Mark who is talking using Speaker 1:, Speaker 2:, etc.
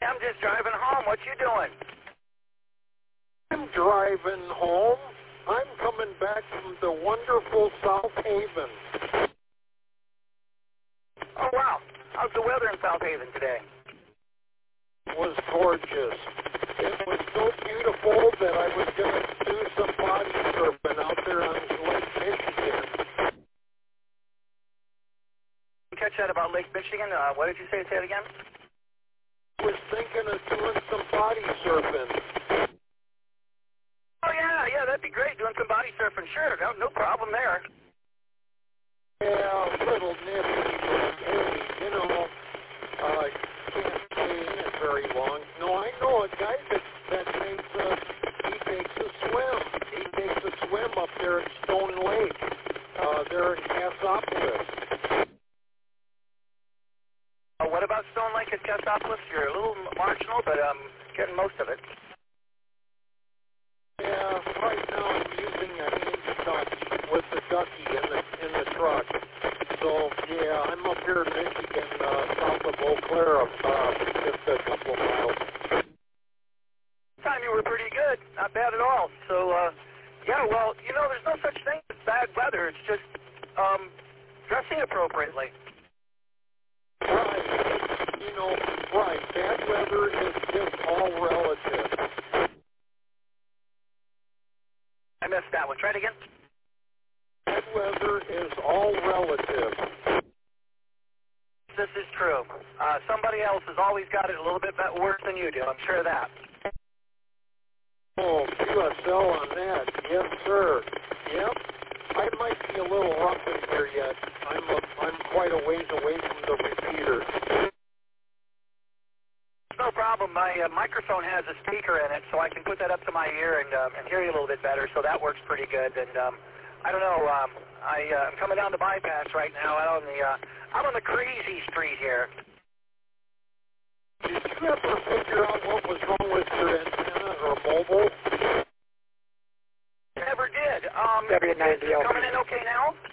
Speaker 1: I'm just driving home. What you doing?
Speaker 2: I'm driving home. I'm coming back from the wonderful South Haven.
Speaker 1: Oh, wow. How's the weather in South Haven today?
Speaker 2: It was gorgeous. It was so beautiful that I was going to do some body surfing out there on Lake Michigan.
Speaker 1: Catch that about Lake Michigan? What did you say? Say it again?
Speaker 2: I was thinking of doing some body surfing.
Speaker 1: Oh, yeah, that'd be great, doing some body surfing. Sure, no problem there.
Speaker 2: Yeah, a little nippy, but hey, you know, can't stay in it very long. No, I know a guy that takes a swim. He takes a swim up there at Stone Lake. There in Cassopolis.
Speaker 1: What about Stone Lake at Cassopolis? You're a little marginal, but getting most of it.
Speaker 2: Yeah, right now I'm using a hinge ducky with the ducky in the truck. So yeah, I'm up here in Michigan, south of Eau Claire, just a couple of miles.
Speaker 1: Time you were pretty good, not bad at all. So yeah, well, you know, there's no such thing as bad weather. It's just dressing appropriately.
Speaker 2: Right, you know, right. Bad weather is just all relative.
Speaker 1: I missed that one. Try it again.
Speaker 2: Bad weather is all relative.
Speaker 1: This is true. Somebody else has always got it a little bit worse than you do. I'm sure of that.
Speaker 2: Oh, QSL on that. Yes, sir. Yep. I might be a little rough in here yet. I'm quite a ways away from the repeater.
Speaker 1: No problem. My microphone has a speaker in it, so I can put that up to my ear and hear you a little bit better. So that works pretty good. And I don't know. I'm coming down the bypass right now out on the crazy street here.
Speaker 2: Did you ever figure out what was wrong with your antenna or mobile?
Speaker 1: Never did.
Speaker 2: W90
Speaker 1: is it coming in okay now?